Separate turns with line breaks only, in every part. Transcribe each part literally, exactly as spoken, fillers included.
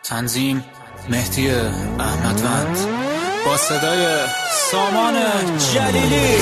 تنظیم مهدی احمدوند با صدای سامان جلیلی.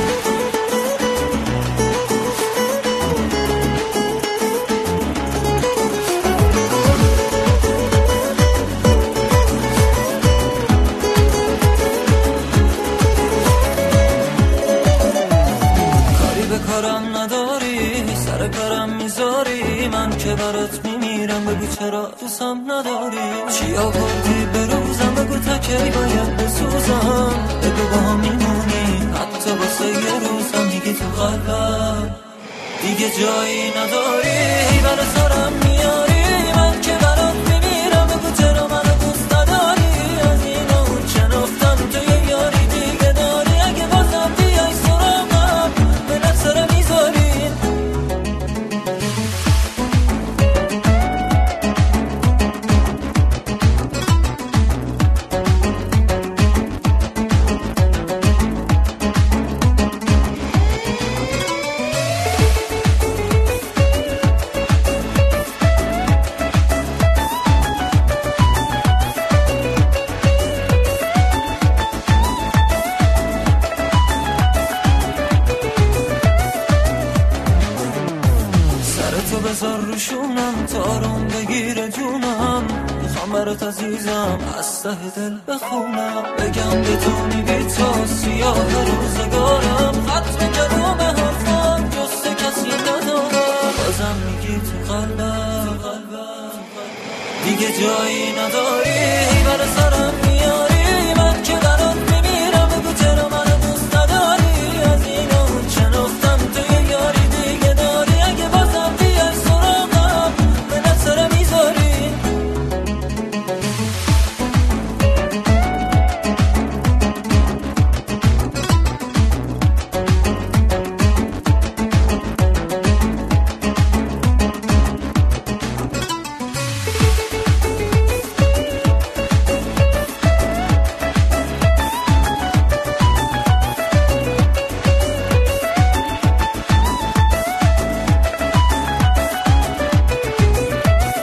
کارم نداری سر کارم میذاری، من که برات میمیرم بگو چرا دوستم نداری. چی آوردی به روزم بگو تا کی باید بسوزم، بگو با هم میمونی حتی واسه یه روزم. دیگه تو قلبم دیگه جایی نداری، برای سرم میاری، من که برات میمیرم بگو چرا منو دوست نداری. از اینا اون شنفتم تو یه یاری دیگه داری، اگه بازم بیای سراغم به نفسره میذاری. تو بذار روشونم تارم بگیره جونم، میخوام برات عزیزم از ته دل بخونم، بگم بدونی بی تو سیاه روزگارم، ختم کردم حرفم جسته کسی ندارم. بازم میگی تو قلبم دیگه جایی نداری، برای سرم میاری، من که برات میمیرم بگو چرا منو دوست نداری. از اینا اون شنفتم تو یه یاری دیگه داری، اگه بازم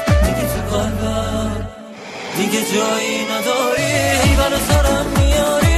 دیگه جایی نداری، برای سرم میاری.